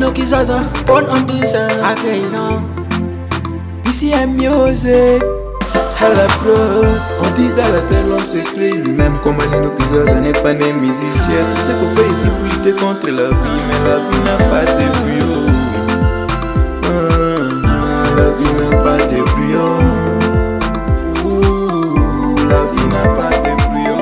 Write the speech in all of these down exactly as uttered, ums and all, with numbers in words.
Malino Kizaza, born on this earth. Okay, you know. Ici un music, Hala Pro. On dit dans la terre l'homme s'écrit lui-même comme Malino Kizaza n'est pas né musicien. Tout ce qu'on fait ici pour lutter contre la vie, mais la vie n'a pas de brio. Ah, la vie n'a pas de brio. Ouh, la vie n'a pas de brio.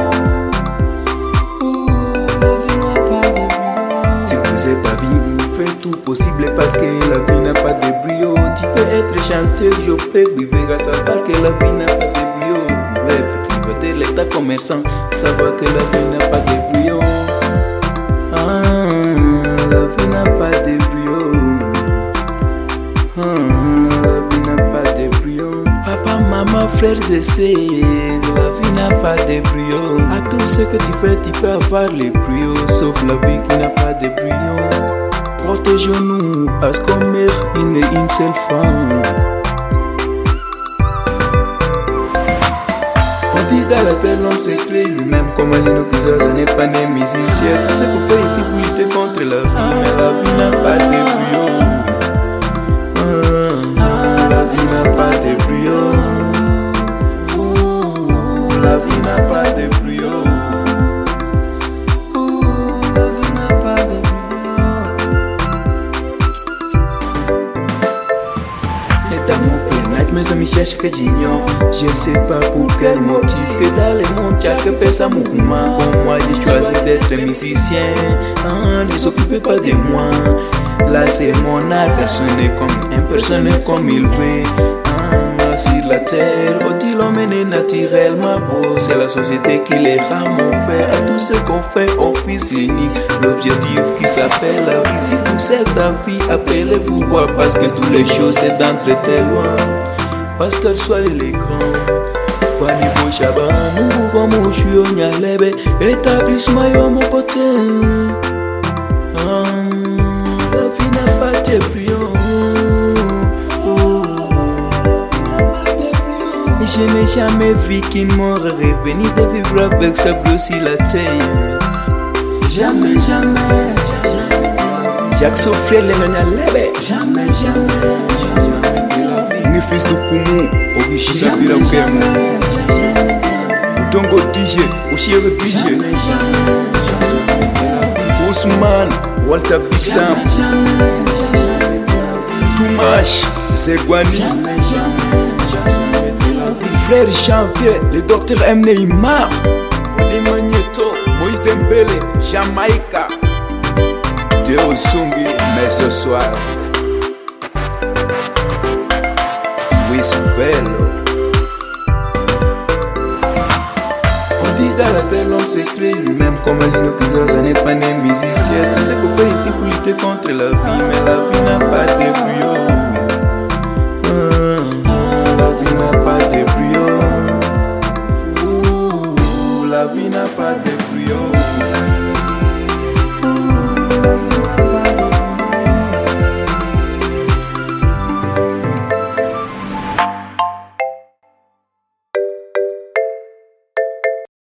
Ouh, la vie n'a pas de brio. Si vous êtes pas vie, vous faites tout possible parce que la vie n'a pas de brio. Tu peux être chanteur, je peux vivre à savoir que la vie n'a pas de brio. Vous pouvez être piloté, l'état commerçant, savoir que la vie n'a pas de brio. Ah, la vie n'a pas de brio. Ah, la vie n'a pas de brio. Papa, maman, frères et sœurs, la vie n'a pas de brio. À tout ce que tu fais, tu peux avoir les brios, sauf la vie qui n'a pas de brio. Protégeons-nous parce qu'on meurt une et une seule fois. On dit dans la terre l'homme s'écrit lui-même comme Malino Kizaza n'est pas né musicien. Tout ce qu'on fait ici pour lutter contre la vie, mais la vie n'a pas de brio. Ah, la vie n'a pas de brio. Ouh, la vie n'a pas de brio. Mes amis cherchent que j'ignore. Je ne sais pas pour quel motif que dans le monde chaque fait sa mouvement. Comme moi j'ai choisi d'être musicien. Ah, ne s'occupez pas de moi. Là c'est mon art, personne n'est comme un personne n'est comme il veut. Ah, sur la terre, au-dessus l'homme est naturellement beau. C'est la société qui les rend mauvais. À tout ce qu'on fait, office unique. L'objectif qui s'appelle la vie. Si vous êtes en vie, appelez-vous roi. Parce que toutes les choses c'est d'entre tes lois. Parce qu'elle soit l'écran. Fani Bochaba, Mungu kwa Mushu Nyalebe, établissement yo mon côté. Ah, la vie n'a pas de brio. Je n'ai jamais vu qu'il m'aurait revenu de vivre avec sa brosse la terre. Jamais, jamais, Jacques Sofré le Nyalebe. jamais, jamais, Ni fils de Kumu, original Birakemo. Udongo D J, Oshiere D J. Ousmane, Walter Bissam. Toumash, Zegwani. Frère Janvier, le docteur M. Neymar. Oli Magneto, Moïse Dembélé, Jamaïca. Théo Songi, mais ce soir. Bello. On dit dans la terre l'homme s'écrit lui-même comme Malino Kizaza n'est pas né musicien. Tout ce qu'on fait ici pour lutter contre la vie, mais la vie n'a pas de brio.